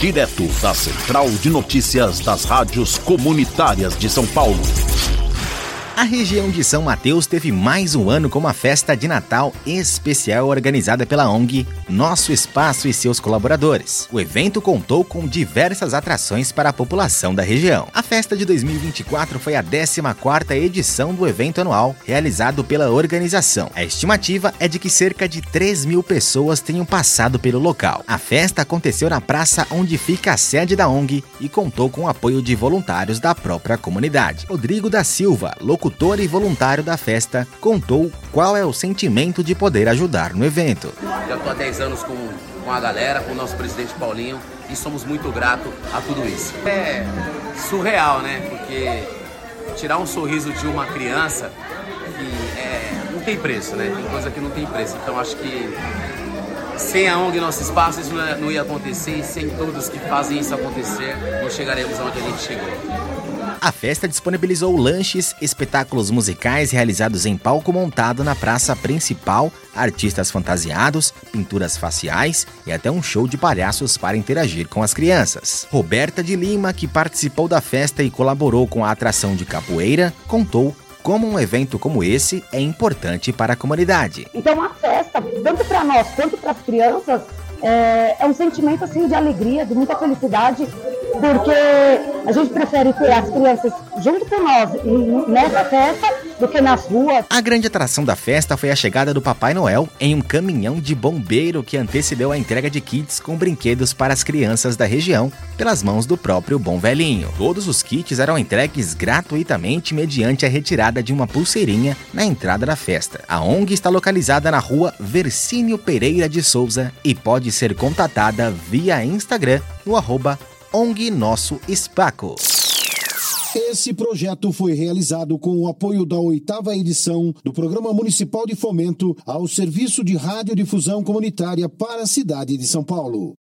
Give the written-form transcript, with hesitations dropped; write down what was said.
direto da Central de Notícias das Rádios Comunitárias de São Paulo. A região de São Mateus teve mais um ano com uma festa de Natal especial organizada pela ONG Nosso Espaço e seus colaboradores. O evento contou com diversas atrações para a população da região. A festa de 2024 foi a 14ª edição do evento anual realizado pela organização. A estimativa é de que cerca de 3.000 pessoas tenham passado pelo local. A festa aconteceu na praça onde fica a sede da ONG e contou com o apoio de voluntários da própria comunidade. Rodrigo da Silva, locutor e voluntário da festa, contou qual é o sentimento de poder ajudar no evento. Já estou há 10 anos com a galera, com o nosso presidente Paulinho, e somos muito gratos a tudo isso. É surreal, né? Porque tirar um sorriso de uma criança não tem preço, né? Tem coisa que não tem preço. Então acho que sem a ONG Nosso Espaço isso não ia acontecer, e sem todos que fazem isso acontecer, não chegaremos aonde a gente chegou. A festa disponibilizou lanches, espetáculos musicais realizados em palco montado na praça principal, artistas fantasiados, pinturas faciais e até um show de palhaços para interagir com as crianças. Roberta de Lima, que participou da festa e colaborou com a atração de capoeira, contou como um evento como esse é importante para a comunidade. Então a festa, tanto para nós quanto para as crianças, é um sentimento assim, de alegria, de muita felicidade, porque a gente prefere ter as crianças junto com nós nessa festa do que nas ruas. A grande atração da festa foi a chegada do Papai Noel em um caminhão de bombeiro que antecedeu a entrega de kits com brinquedos para as crianças da região pelas mãos do próprio Bom Velhinho. Todos os kits eram entregues gratuitamente mediante a retirada de uma pulseirinha na entrada da festa. A ONG está localizada na rua Vercínio Pereira de Souza e pode ser contatada via Instagram no @ONG Nosso Espaco. Esse projeto foi realizado com o apoio da 8ª edição do Programa Municipal de Fomento ao Serviço de Radiodifusão Comunitária para a cidade de São Paulo.